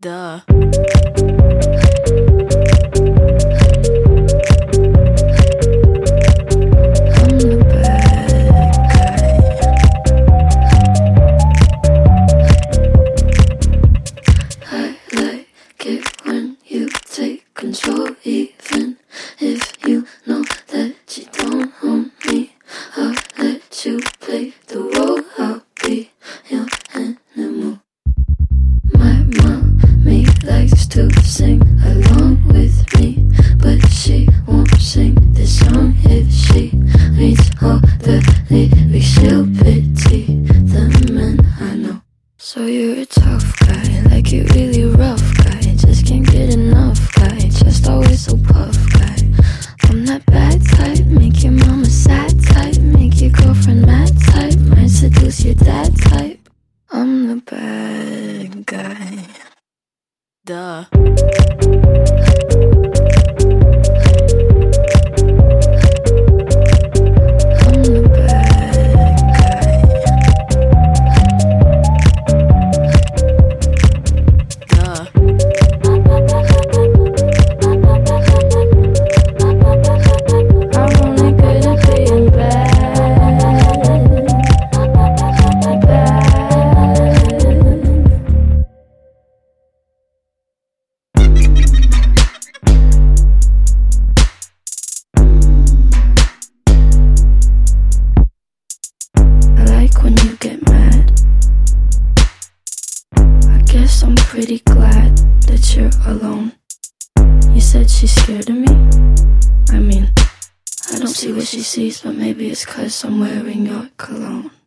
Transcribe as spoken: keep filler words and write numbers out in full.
Duh. Control, even if you know that you don't own me. I'll let you play the role. I'll be your animal. My mommy likes to sing along with me, but she won't sing this song if she reads all the lyrics. She'll pity the men I know. So you're a tough guy, like you're really rough guy. Just can't get enough guy, just always so puff guy. I'm that bad type, make your mama sad type, make your girlfriend mad type, might seduce your dad type. I'm the bad guy. Duh. When you get mad, I guess I'm pretty glad that you're alone. You said she's scared of me. I mean, I don't see what she sees, but maybe it's 'cause I'm wearing your cologne.